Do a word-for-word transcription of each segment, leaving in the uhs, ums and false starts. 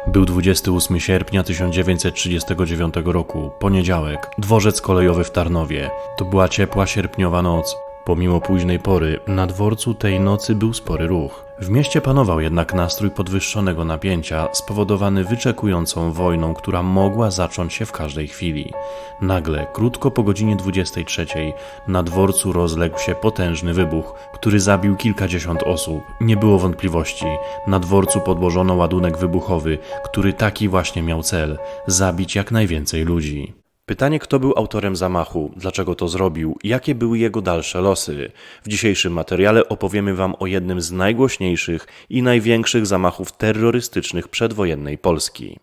Był dwudziestego ósmego sierpnia tysiąc dziewięćset trzydziestego dziewiątego roku, poniedziałek, dworzec kolejowy w Tarnowie. To była ciepła sierpniowa noc. Pomimo późnej pory, na dworcu tej nocy był spory ruch. W mieście panował jednak nastrój podwyższonego napięcia, spowodowany wyczekującą wojną, która mogła zacząć się w każdej chwili. Nagle, krótko po godzinie dwudziestej trzeciej, na dworcu rozległ się potężny wybuch, który zabił kilkadziesiąt osób. Nie było wątpliwości. Na dworcu podłożono ładunek wybuchowy, który taki właśnie miał cel – zabić jak najwięcej ludzi. Pytanie, kto był autorem zamachu, dlaczego to zrobił, jakie były jego dalsze losy. W dzisiejszym materiale opowiemy Wam o jednym z najgłośniejszych i największych zamachów terrorystycznych przedwojennej Polski.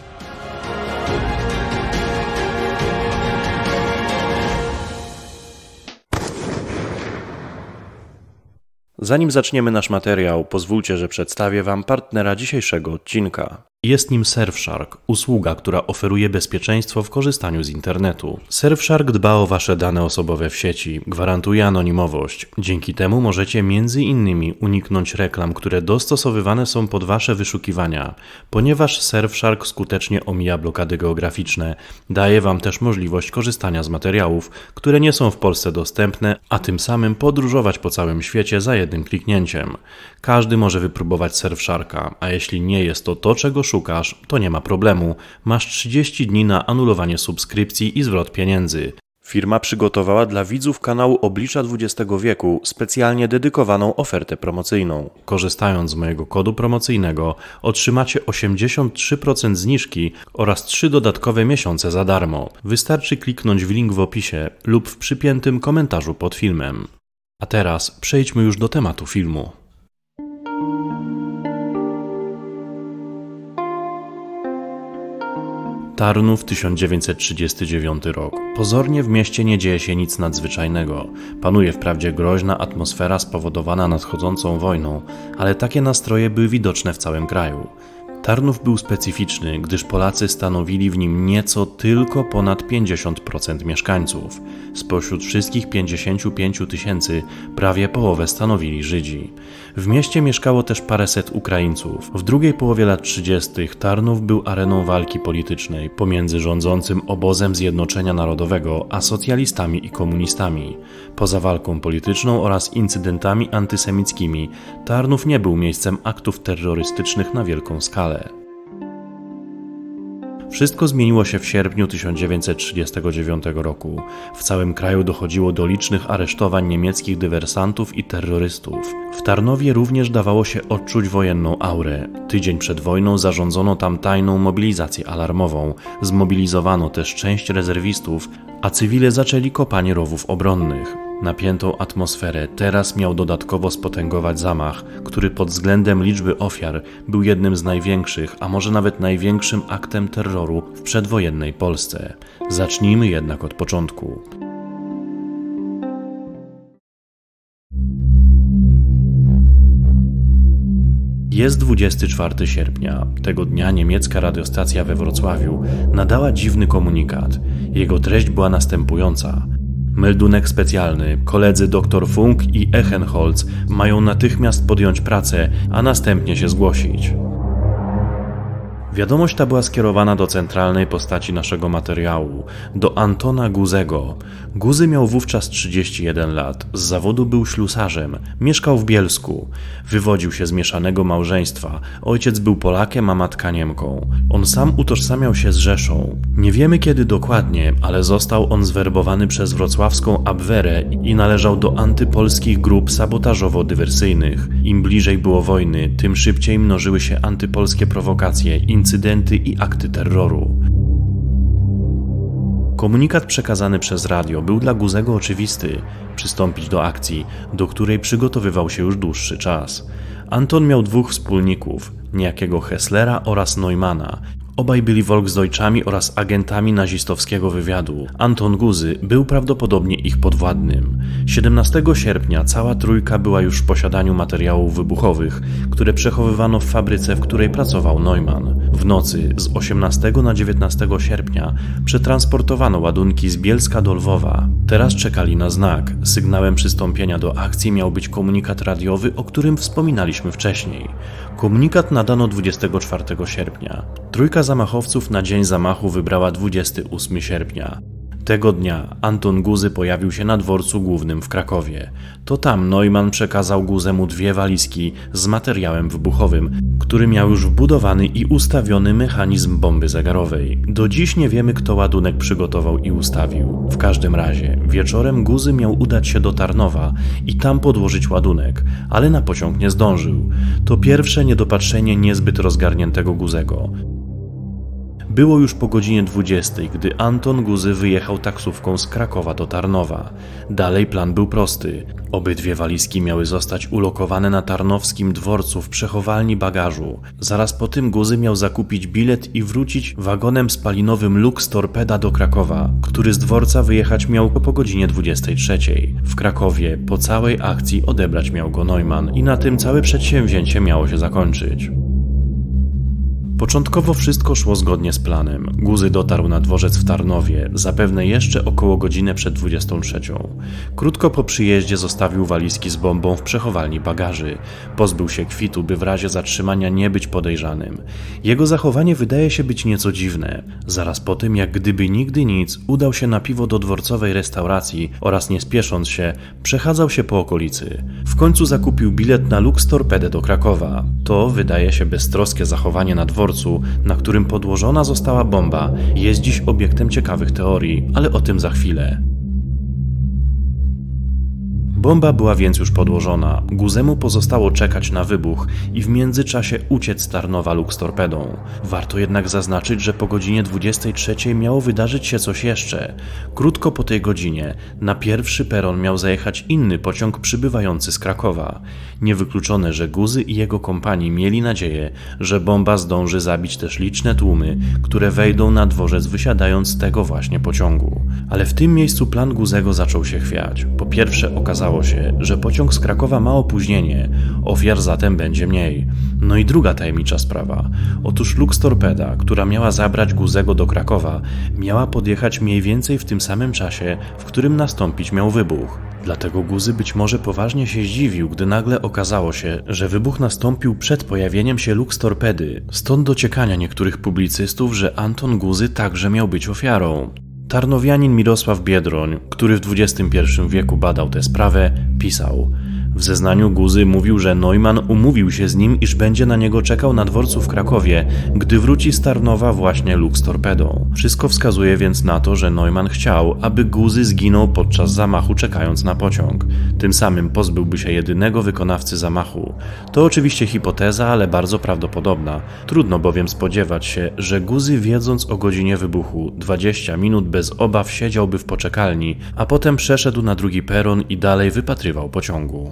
Zanim zaczniemy nasz materiał, pozwólcie, że przedstawię Wam partnera dzisiejszego odcinka. Jest nim Surfshark, usługa, która oferuje bezpieczeństwo w korzystaniu z internetu. Surfshark dba o Wasze dane osobowe w sieci, gwarantuje anonimowość. Dzięki temu możecie między innymi uniknąć reklam, które dostosowywane są pod Wasze wyszukiwania. Ponieważ Surfshark skutecznie omija blokady geograficzne, daje Wam też możliwość korzystania z materiałów, które nie są w Polsce dostępne, a tym samym podróżować po całym świecie za jednym kliknięciem. Każdy może wypróbować Surfsharka, a jeśli nie jest to to, czego szukasz, to nie ma problemu. Masz trzydzieści dni na anulowanie subskrypcji i zwrot pieniędzy. Firma przygotowała dla widzów kanału Oblicza dwudziestego wieku specjalnie dedykowaną ofertę promocyjną. Korzystając z mojego kodu promocyjnego otrzymacie osiemdziesiąt trzy procent zniżki oraz trzy dodatkowe miesiące za darmo. Wystarczy kliknąć w link w opisie lub w przypiętym komentarzu pod filmem. A teraz przejdźmy już do tematu filmu. Tarnów, tysiąc dziewięćset trzydziesty dziewiąty rok. Pozornie w mieście nie dzieje się nic nadzwyczajnego. Panuje wprawdzie groźna atmosfera spowodowana nadchodzącą wojną, ale takie nastroje były widoczne w całym kraju. Tarnów był specyficzny, gdyż Polacy stanowili w nim nieco tylko ponad pięćdziesiąt procent mieszkańców. Spośród wszystkich pięćdziesięciu pięciu tysięcy prawie połowę stanowili Żydzi. W mieście mieszkało też paręset Ukraińców. W drugiej połowie lat trzydziestych Tarnów był areną walki politycznej pomiędzy rządzącym obozem Zjednoczenia Narodowego a socjalistami i komunistami. Poza walką polityczną oraz incydentami antysemickimi, Tarnów nie był miejscem aktów terrorystycznych na wielką skalę. Wszystko zmieniło się w sierpniu tysiąc dziewięćset trzydziestego dziewiątego roku. W całym kraju dochodziło do licznych aresztowań niemieckich dywersantów i terrorystów. W Tarnowie również dawało się odczuć wojenną aurę. Tydzień przed wojną zarządzono tam tajną mobilizację alarmową. Zmobilizowano też część rezerwistów, a cywile zaczęli kopanie rowów obronnych. Napiętą atmosferę teraz miał dodatkowo spotęgować zamach, który pod względem liczby ofiar był jednym z największych, a może nawet największym aktem terroru w przedwojennej Polsce. Zacznijmy jednak od początku. Jest dwudziestego czwartego sierpnia. Tego dnia niemiecka radiostacja we Wrocławiu nadała dziwny komunikat. Jego treść była następująca. Meldunek specjalny. Koledzy dr Funk i Echenholz mają natychmiast podjąć pracę, a następnie się zgłosić. Wiadomość ta była skierowana do centralnej postaci naszego materiału, do Antona Guzego. Guzy miał wówczas trzydzieści jeden lat, z zawodu był ślusarzem, mieszkał w Bielsku. Wywodził się z mieszanego małżeństwa, ojciec był Polakiem, a matka Niemką. On sam utożsamiał się z Rzeszą. Nie wiemy kiedy dokładnie, ale został on zwerbowany przez wrocławską Abwehrę i należał do antypolskich grup sabotażowo-dywersyjnych. Im bliżej było wojny, tym szybciej mnożyły się antypolskie prowokacje, incydenty i akty terroru. Komunikat przekazany przez radio był dla Guzego oczywisty: przystąpić do akcji, do której przygotowywał się już dłuższy czas. Anton miał dwóch wspólników, niejakiego Hesslera oraz Neumana. Obaj byli Volksdeutschami oraz agentami nazistowskiego wywiadu. Anton Guzy był prawdopodobnie ich podwładnym. siedemnastego sierpnia cała trójka była już w posiadaniu materiałów wybuchowych, które przechowywano w fabryce, w której pracował Neumann. W nocy z osiemnastego na dziewiętnastego sierpnia przetransportowano ładunki z Bielska do Lwowa. Teraz czekali na znak. Sygnałem przystąpienia do akcji miał być komunikat radiowy, o którym wspominaliśmy wcześniej. Komunikat nadano dwudziestego czwartego sierpnia. Trójka zamachowców na dzień zamachu wybrała dwudziestego ósmego sierpnia. Tego dnia Anton Guzy pojawił się na dworcu głównym w Krakowie. To tam Neumann przekazał Guzemu dwie walizki z materiałem wybuchowym, który miał już wbudowany i ustawiony mechanizm bomby zegarowej. Do dziś nie wiemy, kto ładunek przygotował i ustawił. W każdym razie wieczorem Guzy miał udać się do Tarnowa i tam podłożyć ładunek, ale na pociąg nie zdążył. To pierwsze niedopatrzenie niezbyt rozgarniętego Guzego. Było już po godzinie dwudziestej, gdy Anton Guzy wyjechał taksówką z Krakowa do Tarnowa. Dalej plan był prosty. Obydwie walizki miały zostać ulokowane na tarnowskim dworcu w przechowalni bagażu. Zaraz po tym Guzy miał zakupić bilet i wrócić wagonem spalinowym Lux Torpeda do Krakowa, który z dworca wyjechać miał po godzinie dwudziestej trzeciej. W Krakowie po całej akcji odebrać miał go Neumann i na tym całe przedsięwzięcie miało się zakończyć. Początkowo wszystko szło zgodnie z planem. Guzy dotarł na dworzec w Tarnowie, zapewne jeszcze około godzinę przed dwudziestą trzecią. Krótko po przyjeździe zostawił walizki z bombą w przechowalni bagaży. Pozbył się kwitu, by w razie zatrzymania nie być podejrzanym. Jego zachowanie wydaje się być nieco dziwne. Zaraz po tym, jak gdyby nigdy nic, udał się na piwo do dworcowej restauracji oraz nie spiesząc się, przechadzał się po okolicy. W końcu zakupił bilet na Lux Torpedę do Krakowa. To wydaje się beztroskie zachowanie na dworcu, na którym podłożona została bomba, jest dziś obiektem ciekawych teorii, ale o tym za chwilę. Bomba była więc już podłożona. Guzemu pozostało czekać na wybuch i w międzyczasie uciec z Tarnowa Lux Torpedą. Warto jednak zaznaczyć, że po godzinie dwudziestej trzeciej miało wydarzyć się coś jeszcze. Krótko po tej godzinie na pierwszy peron miał zajechać inny pociąg przybywający z Krakowa. Niewykluczone, że Guzy i jego kompanii mieli nadzieję, że bomba zdąży zabić też liczne tłumy, które wejdą na dworzec wysiadając z tego właśnie pociągu. Ale w tym miejscu plan Guzego zaczął się chwiać. Po pierwsze okazało się, że pociąg z Krakowa ma opóźnienie, ofiar zatem będzie mniej. No i druga tajemnicza sprawa. Otóż Lux Torpeda, która miała zabrać Guzego do Krakowa, miała podjechać mniej więcej w tym samym czasie, w którym nastąpić miał wybuch. Dlatego Guzy być może poważnie się zdziwił, gdy nagle okazało się, że wybuch nastąpił przed pojawieniem się Lux Torpedy. Stąd dociekania niektórych publicystów, że Anton Guzy także miał być ofiarą. Tarnowianin Mirosław Biedroń, który w dwudziestym pierwszym wieku badał tę sprawę, pisał: w zeznaniu Guzy mówił, że Neumann umówił się z nim, iż będzie na niego czekał na dworcu w Krakowie, gdy wróci z Tarnowa właśnie Lux Torpedą. Wszystko wskazuje więc na to, że Neumann chciał, aby Guzy zginął podczas zamachu, czekając na pociąg. Tym samym pozbyłby się jedynego wykonawcy zamachu. To oczywiście hipoteza, ale bardzo prawdopodobna. Trudno bowiem spodziewać się, że Guzy, wiedząc o godzinie wybuchu, dwadzieścia minut bez obaw siedziałby w poczekalni, a potem przeszedł na drugi peron i dalej wypatrywał pociągu.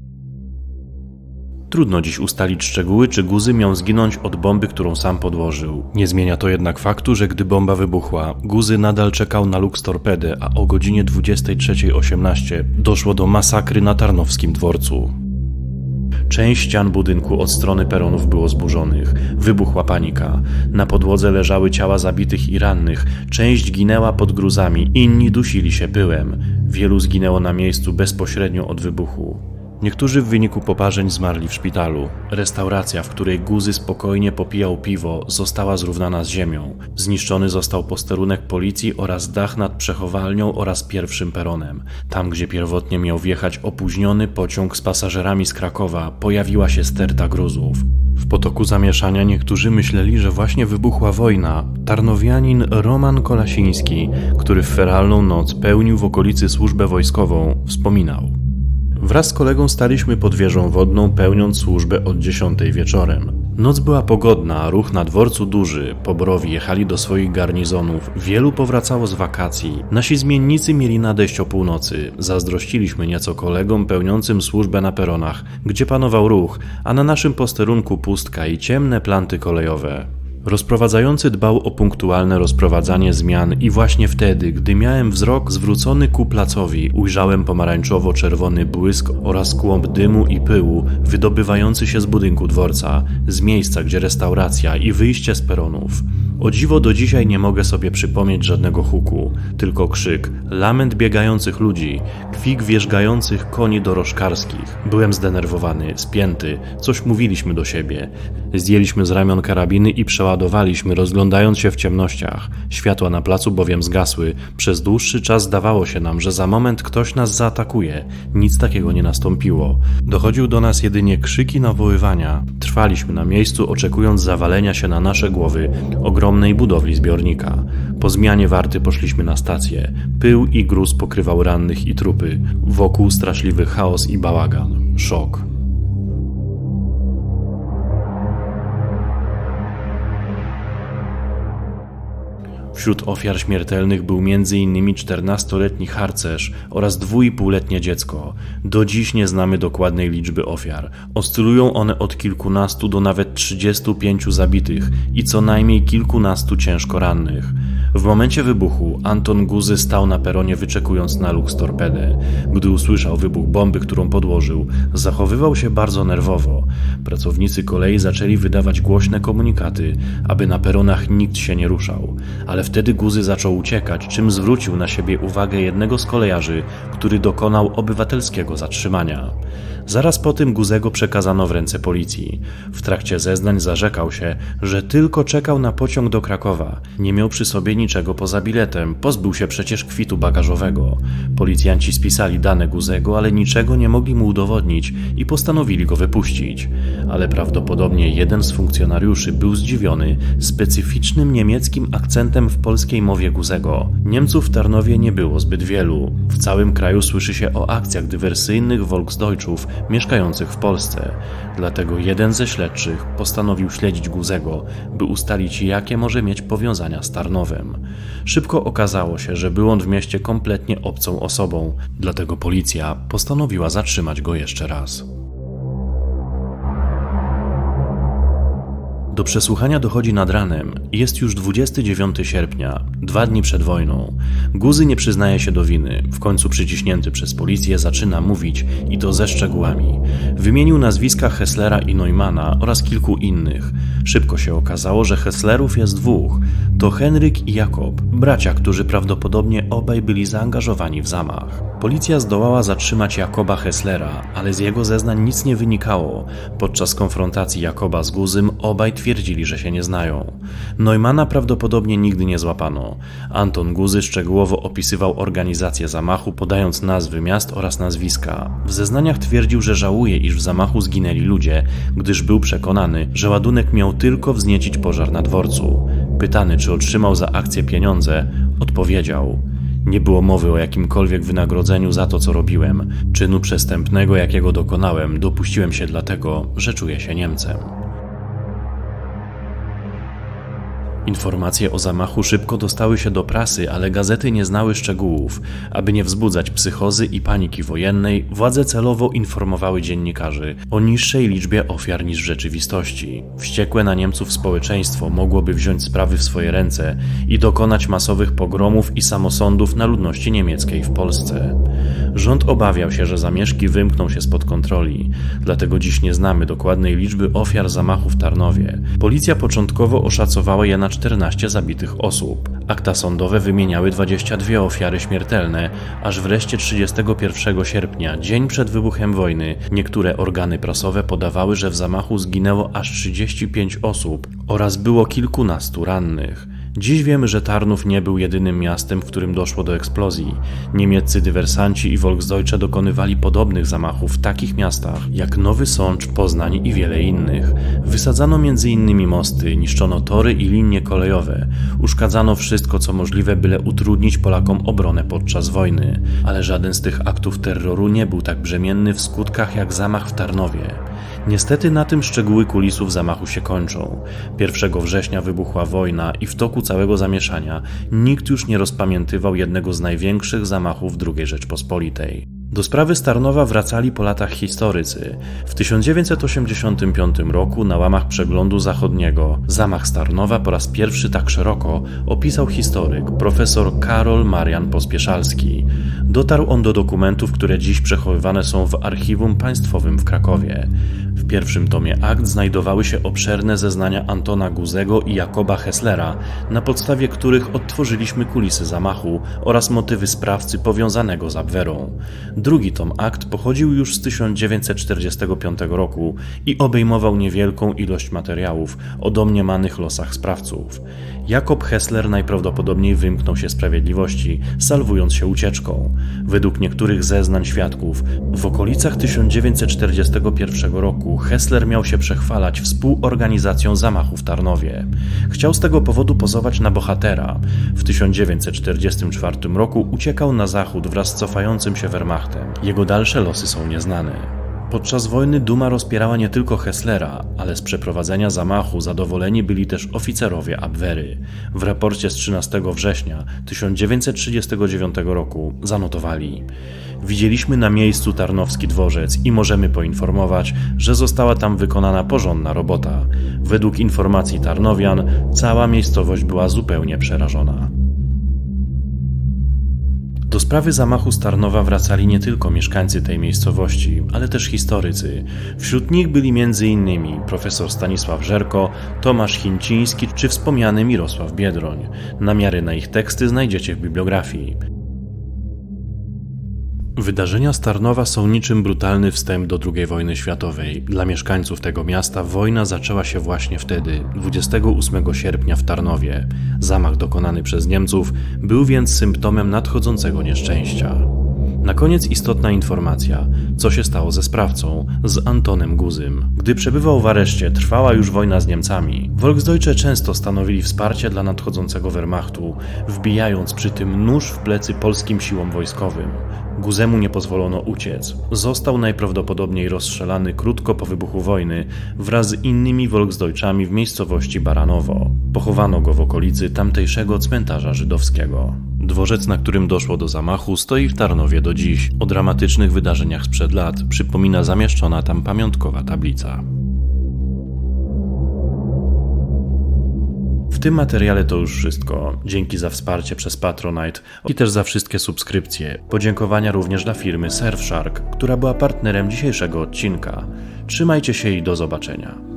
Trudno dziś ustalić szczegóły, czy Guzy miał zginąć od bomby, którą sam podłożył. Nie zmienia to jednak faktu, że gdy bomba wybuchła, Guzy nadal czekał na Lux Torpedę, a o godzinie dwudziestej trzeciej osiemnaście doszło do masakry na tarnowskim dworcu. Część ścian budynku od strony peronów było zburzonych. Wybuchła panika. Na podłodze leżały ciała zabitych i rannych. Część ginęła pod gruzami, inni dusili się pyłem. Wielu zginęło na miejscu bezpośrednio od wybuchu. Niektórzy w wyniku poparzeń zmarli w szpitalu. Restauracja, w której Guzy spokojnie popijał piwo, została zrównana z ziemią. Zniszczony został posterunek policji oraz dach nad przechowalnią oraz pierwszym peronem. Tam, gdzie pierwotnie miał wjechać opóźniony pociąg z pasażerami z Krakowa, pojawiła się sterta gruzów. W potoku zamieszania niektórzy myśleli, że właśnie wybuchła wojna. Tarnowianin Roman Kolasiński, który w feralną noc pełnił w okolicy służbę wojskową, wspominał: wraz z kolegą staliśmy pod wieżą wodną, pełniąc służbę od dziesiątej wieczorem. Noc była pogodna, ruch na dworcu duży, poborowi jechali do swoich garnizonów, wielu powracało z wakacji. Nasi zmiennicy mieli nadejść o północy. Zazdrościliśmy nieco kolegom pełniącym służbę na peronach, gdzie panował ruch, a na naszym posterunku pustka i ciemne planty kolejowe. Rozprowadzający dbał o punktualne rozprowadzanie zmian i właśnie wtedy, gdy miałem wzrok zwrócony ku placowi, ujrzałem pomarańczowo-czerwony błysk oraz kłąb dymu i pyłu wydobywający się z budynku dworca, z miejsca, gdzie restauracja i wyjście z peronów. O dziwo do dzisiaj nie mogę sobie przypomnieć żadnego huku, tylko krzyk, lament biegających ludzi, kwik wierzgających koni dorożkarskich. Byłem zdenerwowany, spięty, coś mówiliśmy do siebie. Zdjęliśmy z ramion karabiny i przeładowaliśmy, rozglądając się w ciemnościach. Światła na placu bowiem zgasły. Przez dłuższy czas zdawało się nam, że za moment ktoś nas zaatakuje. Nic takiego nie nastąpiło. Dochodził do nas jedynie krzyk i nawoływania. Trwaliśmy na miejscu, oczekując zawalenia się na nasze głowy ogromnej budowli zbiornika. Po zmianie warty poszliśmy na stację. Pył i gruz pokrywał rannych i trupy. Wokół straszliwy chaos i bałagan. Szok. Wśród ofiar śmiertelnych był między innymi czternastoletni harcerz oraz dwuipółletnie dziecko. Do dziś nie znamy dokładnej liczby ofiar. Oscylują one od kilkunastu do nawet trzydziestu pięciu zabitych i co najmniej kilkunastu ciężko rannych. W momencie wybuchu Anton Guzy stał na peronie, wyczekując na Luxtorpedę. Gdy usłyszał wybuch bomby, którą podłożył, zachowywał się bardzo nerwowo. Pracownicy kolei zaczęli wydawać głośne komunikaty, aby na peronach nikt się nie ruszał. Ale wtedy Guzy zaczął uciekać, czym zwrócił na siebie uwagę jednego z kolejarzy, który dokonał obywatelskiego zatrzymania. Zaraz po tym Guzego przekazano w ręce policji. W trakcie zeznań zarzekał się, że tylko czekał na pociąg do Krakowa. Nie miał przy sobie niczego poza biletem, pozbył się przecież kwitu bagażowego. Policjanci spisali dane Guzego, ale niczego nie mogli mu udowodnić i postanowili go wypuścić. Ale prawdopodobnie jeden z funkcjonariuszy był zdziwiony specyficznym niemieckim akcentem w polskiej mowie Guzego. Niemców w Tarnowie nie było zbyt wielu. W całym kraju słyszy się o akcjach dywersyjnych Volksdeutschów mieszkających w Polsce. Dlatego jeden ze śledczych postanowił śledzić Guzego, by ustalić, jakie może mieć powiązania z Tarnowem. Szybko okazało się, że był on w mieście kompletnie obcą osobą, dlatego policja postanowiła zatrzymać go jeszcze raz. Do przesłuchania dochodzi nad ranem. Jest już dwudziestego dziewiątego sierpnia, dwa dni przed wojną. Guzy nie przyznaje się do winy. W końcu przyciśnięty przez policję zaczyna mówić i to ze szczegółami. Wymienił nazwiska Hesslera i Neumana oraz kilku innych. Szybko się okazało, że Hesslerów jest dwóch. To Henryk i Jakob, bracia, którzy prawdopodobnie obaj byli zaangażowani w zamach. Policja zdołała zatrzymać Jakoba Hesslera, ale z jego zeznań nic nie wynikało. Podczas konfrontacji Jakoba z Guzym obaj twierdzili, że się nie znają. Neumana prawdopodobnie nigdy nie złapano. Anton Guzy szczegółowo opisywał organizację zamachu, podając nazwy miast oraz nazwiska. W zeznaniach twierdził, że żałuje, iż w zamachu zginęli ludzie, gdyż był przekonany, że ładunek miał tylko wzniecić pożar na dworcu. Pytany, czy otrzymał za akcję pieniądze, odpowiedział: nie było mowy o jakimkolwiek wynagrodzeniu za to, co robiłem. Czynu przestępnego, jakiego dokonałem, dopuściłem się dlatego, że czuję się Niemcem. Informacje o zamachu szybko dostały się do prasy, ale gazety nie znały szczegółów. Aby nie wzbudzać psychozy i paniki wojennej, władze celowo informowały dziennikarzy o niższej liczbie ofiar niż w rzeczywistości. Wściekłe na Niemców społeczeństwo mogłoby wziąć sprawy w swoje ręce i dokonać masowych pogromów i samosądów na ludności niemieckiej w Polsce. Rząd obawiał się, że zamieszki wymkną się spod kontroli, dlatego dziś nie znamy dokładnej liczby ofiar zamachu w Tarnowie. Policja początkowo oszacowała je na czternaście zabitych osób. Akta sądowe wymieniały dwadzieścia dwie ofiary śmiertelne, aż wreszcie trzydziestego pierwszego sierpnia, dzień przed wybuchem wojny, niektóre organy prasowe podawały, że w zamachu zginęło aż trzydzieści pięć osób oraz było kilkunastu rannych. Dziś wiemy, że Tarnów nie był jedynym miastem, w którym doszło do eksplozji. Niemieccy dywersanci i Volksdeutsche dokonywali podobnych zamachów w takich miastach jak Nowy Sącz, Poznań i wiele innych. Wysadzano między innymi mosty, niszczono tory i linie kolejowe. Uszkadzano wszystko, co możliwe, byle utrudnić Polakom obronę podczas wojny. Ale żaden z tych aktów terroru nie był tak brzemienny w skutkach jak zamach w Tarnowie. Niestety na tym szczegóły kulisów zamachu się kończą. pierwszego września wybuchła wojna i w toku całego zamieszania nikt już nie rozpamiętywał jednego z największych zamachów drugiej Rzeczpospolitej. Do sprawy Starnowa wracali po latach historycy. W tysiąc dziewięćset osiemdziesiątym piątym roku na łamach Przeglądu Zachodniego zamach Starnowa po raz pierwszy tak szeroko opisał historyk profesor Karol Marian Pospieszalski. Dotarł on do dokumentów, które dziś przechowywane są w Archiwum Państwowym w Krakowie. W pierwszym tomie akt znajdowały się obszerne zeznania Antona Guzego i Jakoba Hesslera, na podstawie których odtworzyliśmy kulisy zamachu oraz motywy sprawcy powiązanego z Abwerą. Drugi tom akt pochodził już z tysiąc dziewięćset czterdziestego piątego roku i obejmował niewielką ilość materiałów o domniemanych losach sprawców. Jakob Hessler najprawdopodobniej wymknął się sprawiedliwości, salwując się ucieczką. Według niektórych zeznań świadków, w okolicach tysiąc dziewięćset czterdziestego pierwszego roku Hessler miał się przechwalać współorganizacją zamachu w Tarnowie. Chciał z tego powodu pozować na bohatera. W tysiąc dziewięćset czterdziestym czwartym roku uciekał na zachód wraz z cofającym się Wehrmachtem. Jego dalsze losy są nieznane. Podczas wojny duma rozpierała nie tylko Hesslera, ale z przeprowadzenia zamachu zadowoleni byli też oficerowie Abwery. W raporcie z trzynastego września tysiąc dziewięćset trzydziestego dziewiątego roku zanotowali: widzieliśmy na miejscu tarnowski dworzec i możemy poinformować, że została tam wykonana porządna robota. Według informacji Tarnowian cała miejscowość była zupełnie przerażona. Do sprawy zamachu z Tarnowa wracali nie tylko mieszkańcy tej miejscowości, ale też historycy. Wśród nich byli między innymi profesor Stanisław Żerko, Tomasz Chińciński czy wspomniany Mirosław Biedroń. Namiary na ich teksty znajdziecie w bibliografii. Wydarzenia z Tarnowa są niczym brutalny wstęp do drugiej wojny światowej. Dla mieszkańców tego miasta wojna zaczęła się właśnie wtedy, dwudziestego ósmego sierpnia w Tarnowie. Zamach dokonany przez Niemców był więc symptomem nadchodzącego nieszczęścia. Na koniec istotna informacja, co się stało ze sprawcą, z Antonem Guzym. Gdy przebywał w areszcie, trwała już wojna z Niemcami. Volksdeutsche często stanowili wsparcie dla nadchodzącego Wehrmachtu, wbijając przy tym nóż w plecy polskim siłom wojskowym. Guzemu nie pozwolono uciec. Został najprawdopodobniej rozstrzelany krótko po wybuchu wojny wraz z innymi Volksdeutschami w miejscowości Baranowo. Pochowano go w okolicy tamtejszego cmentarza żydowskiego. Dworzec, na którym doszło do zamachu, stoi w Tarnowie do dziś. O dramatycznych wydarzeniach sprzed lat przypomina zamieszczona tam pamiątkowa tablica. W tym materiale to już wszystko. Dzięki za wsparcie przez Patronite i też za wszystkie subskrypcje. Podziękowania również dla firmy Surfshark, która była partnerem dzisiejszego odcinka. Trzymajcie się i do zobaczenia.